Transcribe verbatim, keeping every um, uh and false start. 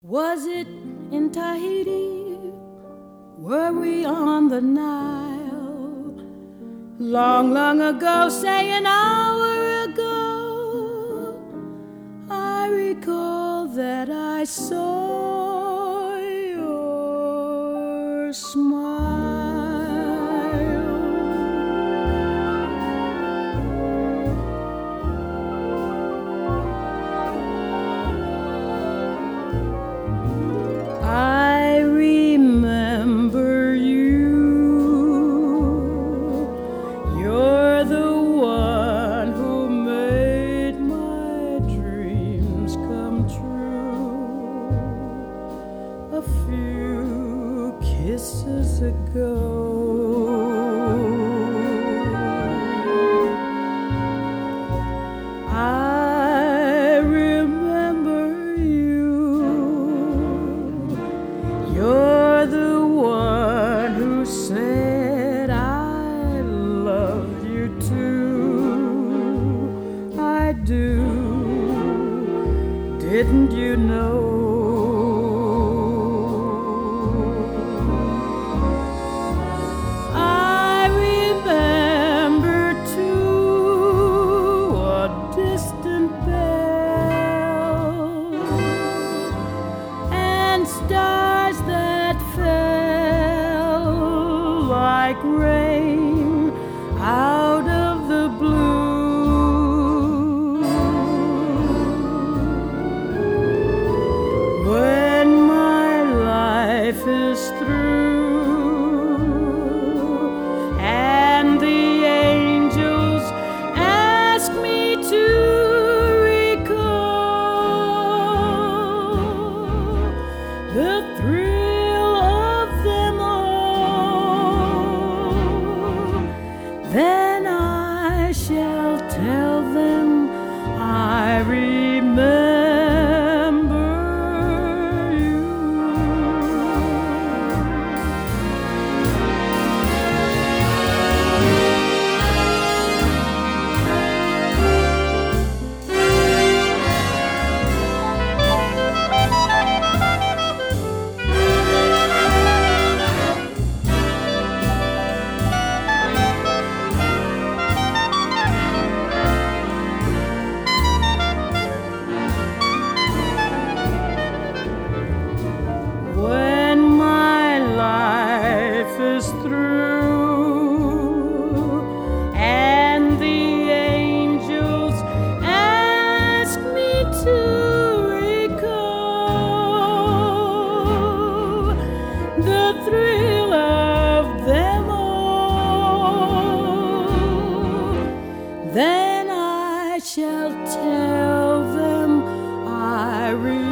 Was it in Tahiti? Were we on the Nile? Long, long ago, say an hour ago, I recall that I saw your smile. I remember you. You're the one who made my dreams come true. A few kisses ago, I remember you. You're the one who said I love you too. I do. Didn't you know? I remember too a distant bell and stars that fell like rain out of the blue. When my life is through and the angels ask me to recall the thrill of them all, then I shall tell them I remember you. When my life is through and the angels ask me to recall the thrill of them all, then I shall tell them I remember